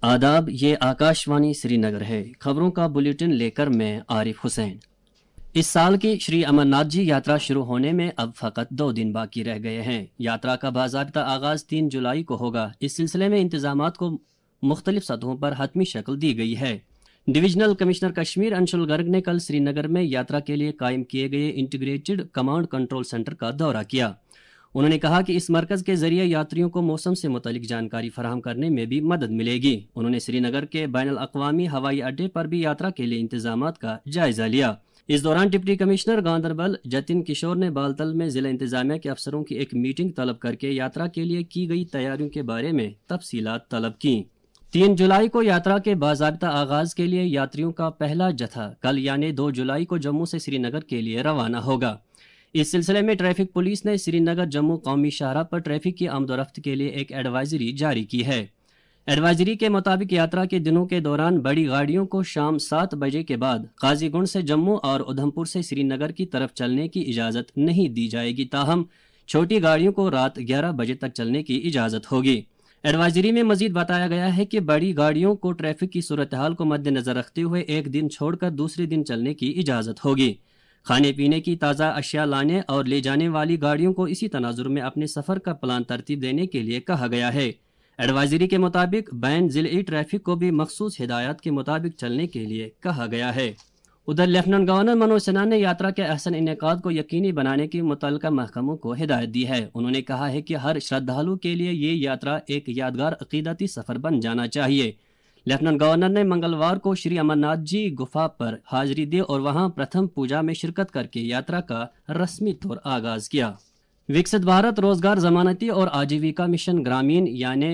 आदाब, ये आकाशवाणी श्रीनगर है। खबरों का बुलेटिन लेकर मैं आरिफ हुसैन। इस साल की श्री अमरनाथ जी यात्रा शुरू होने में अब फकत 2 दिन बाकी रह गए हैं। यात्रा का बाज़ाब्ता आगाज़ 3 जुलाई को होगा। इस सिलसिले में इंतजामात को मुख्तलिफ सतहों पर हतमी शक्ल दी गई है। डिविजनल कमिश्नर कश्मीर अंशुल गर्ग ने कल श्रीनगर में यात्रा के लिए कायम किए गए इंटीग्रेटेड कमांड कंट्रोल सेंटर का दौरा किया। उन्होंने कहा कि इस मरकज़ के जरिए यात्रियों को मौसम से मुतालिक जानकारी फराहम करने में भी मदद मिलेगी। उन्होंने श्रीनगर के बैनुल अक़वामी हवाई अड्डे पर भी यात्रा के लिए इंतजामात का जायजा लिया। इस दौरान डिप्टी कमिश्नर गांधरबल जतिन किशोर ने बालतल में जिला इंतजामिया के अफसरों की एक मीटिंग तलब करके यात्रा के लिए की गई तैयारियों के बारे में तफसीलात तलब की। 3 जुलाई को यात्रा के बाज़ाब्ता आगाज के लिए यात्रियों का पहला जत्था कल यानी 2 जुलाई को जम्मू से श्रीनगर के लिए रवाना होगा। इस सिलसिले में ट्रैफिक पुलिस ने श्रीनगर जम्मू कौमी शाहराह पर ट्रैफिक की आमदोरफ्त के लिए एक एडवाइजरी जारी की है। एडवाइजरी के मुताबिक यात्रा के दिनों के दौरान बड़ी गाड़ियों को शाम 7 बजे के बाद काजीगुंड से जम्मू और उधमपुर से श्रीनगर की तरफ चलने की इजाज़त नहीं दी जाएगी, ताहम छोटी गाड़ियों को रात 11 बजे तक चलने की इजाज़त होगी। एडवाइजरी में मजीद बताया गया है कि बड़ी गाड़ियों को ट्रैफिक की सूरत हाल को मद्देनजर रखते हुए एक दिन छोड़कर दूसरे दिन चलने की इजाज़त होगी। खाने पीने की ताज़ा अशिया लाने और ले जाने वाली गाड़ियों को इसी तनाजुर में अपने सफ़र का प्लान तरतीब देने के लिए कहा गया है। एडवाइजरी के मुताबिक बैन ज़िले ट्रैफिक को भी मखसूस हिदायत के मुताबिक चलने के लिए कहा गया है। उधर लेफ्टिनेंट गवर्नर मनोज सिन्हा ने यात्रा के अहसन इनेकाद को यकीनी बनाने की मुतल्लिका महकमों को हिदायत दी है। उन्होंने कहा है कि हर श्रद्धालु के लिए ये यात्रा एक यादगार अकीदती सफ़र बन जाना चाहिए। लेफ्टिनेंट गवर्नर ने मंगलवार को श्री अमरनाथ जी गुफा पर हाजिरी दी और वहां प्रथम पूजा में शिरकत करके यात्रा का रस्मी तौर आगाज किया। विकसित भारत रोजगार जमानती और आजीविका मिशन ग्रामीण यानी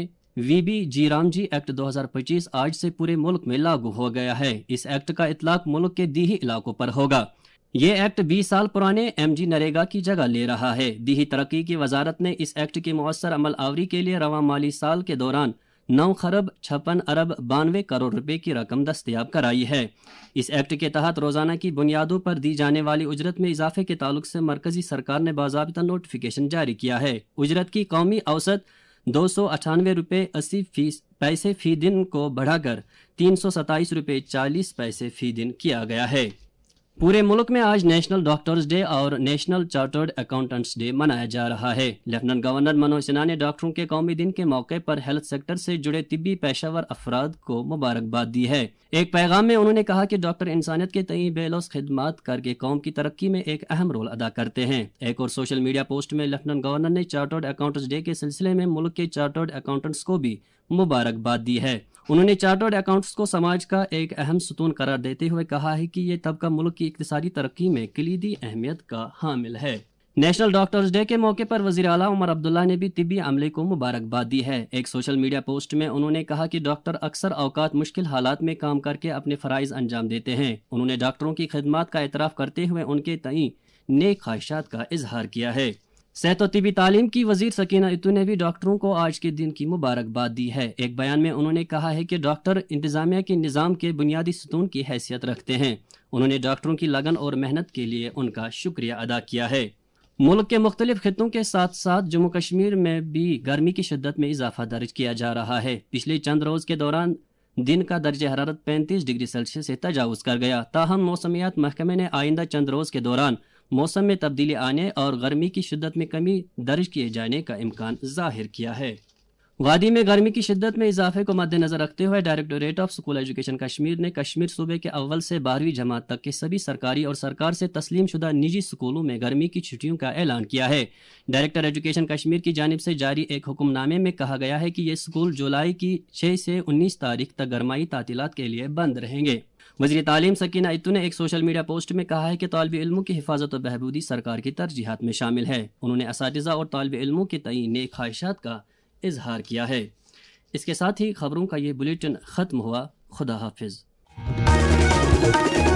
VBG रामजी एक्ट 2025 आज से पूरे मुल्क में लागू हो गया है। इस एक्ट का इतलाक मुल्क के दीही इलाकों पर होगा। ये एक्ट 20 साल पुराने MG नरेगा की जगह ले रहा है। दीही तरक्की की वजारत ने इस एक्ट की मुअस्सर अमल आवरी के लिए रवां माली साल के दौरान 9 खरब 56 अरब 92 करोड़ रुपए की रकम दस्तयाब कराई है। इस एक्ट के तहत रोजाना की बुनियादों पर दी जाने वाली उजरत में इजाफे के ताल्लुक से मरकजी सरकार ने बाज़ाब्ता नोटिफिकेशन जारी किया है। उजरत की कौमी औसत 298 रुपये 80 पैसे फी दिन को बढ़ाकर 327 रुपये 40 पैसे फी दिन किया गया है। पूरे मुल्क में आज नेशनल डॉक्टर्स डे और नेशनल चार्टर्ड अकाउंटेंट्स डे मनाया जा रहा है। लेफ्टिनेंट गवर्नर मनोज सिन्हा ने डॉक्टरों के कौमी दिन के मौके पर हेल्थ सेक्टर से जुड़े तिब्बी पेशावर अफराद को मुबारकबाद दी है। एक पैगाम में उन्होंने कहा कि डॉक्टर इंसानियत के तई बेलौस खिदमात करके कौम की तरक्की में एक अहम रोल अदा करते हैं। एक और सोशल मीडिया पोस्ट में लेफ्टिनेंट गवर्नर ने चार्टर्ड अकाउंटेंट्स डे के सिलसिले में मुल्क के चार्टर्ड अकाउंटेंट्स को भी मुबारकबाद दी है। उन्होंने चार्टर्ड अकाउंट्स को समाज का एक अहम सुतून करार देते हुए कहा है कि ये तबका मुल्क की इक्तिसादी तरक्की में कलीदी अहमियत का हामिल है। नेशनल डॉक्टर्स डे के मौके पर वज़ीर आला उमर अब्दुल्ला ने भी तिब्बी अमले को मुबारकबाद दी है। एक सोशल मीडिया पोस्ट में उन्होंने कहा कि डॉक्टर अक्सर औकात मुश्किल हालात में काम करके अपने फ़राइज़ अंजाम देते हैं। उन्होंने डॉक्टरों की खिदमत का एतराफ़ करते हुए उनके तई नेक ख्वाहिशात का इजहार किया है। सेहत और तिबी तालीम की वजीर सकीना इतू ने भी डॉक्टरों को आज के दिन की मुबारकबाद दी है। एक बयान में उन्होंने कहा है कि डॉक्टर इंतजामिया के निज़ाम के बुनियादी सतून की हैसियत रखते हैं। उन्होंने डॉक्टरों की लगन और मेहनत के लिए उनका शुक्रिया अदा किया है। मुल्क के मुख्तलिफ खित्तों के साथ साथ जम्मू कश्मीर में भी गर्मी की शिद्दत में इजाफा दर्ज किया जा रहा है। पिछले चंद रोज के दौरान दिन का दर्जा हरारत 35 डिग्री सेल्सियस से तजावुज कर गया। ताहम मौसमियात महकमे ने आइंदा चंद रोज के दौरान मौसम में तब्दीली आने और गर्मी की शिद्दत में कमी दर्ज किए जाने का इम्कान जाहिर किया है। वादी में गर्मी की शिद्दत में इजाफे को मद्देनजर रखते हुए directorate of school education Kashmir ने कश्मीर सूबे के अव्वल से 12वीं जमात तक के सभी सरकारी और सरकार से तस्लीम शुदा निजी स्कूलों में गर्मी की छुट्टियों का ऐलान किया है। डायरेक्टर एजुकेशन कश्मीर की जानिब से जारी एक हुक्मनामे में कहा गया है कि ये स्कूल जुलाई की 6 से 19 तारीख तक गरमाई तातीलात के लिए बंद रहेंगे। वज़ीर तालीम सकीना इतू ने एक सोशल मीडिया पोस्ट में कहा है कि तालिब इल्मों की हिफाजत और बहबूदी सरकार की तरजीहात में शामिल है। उन्होंने असातिज़ा और तालिब इल्मों के तई नेक ख्वाहिशात का इजहार किया है। इसके साथ ही खबरों का ये बुलेटिन ख़त्म हुआ। खुदा हाफिज़।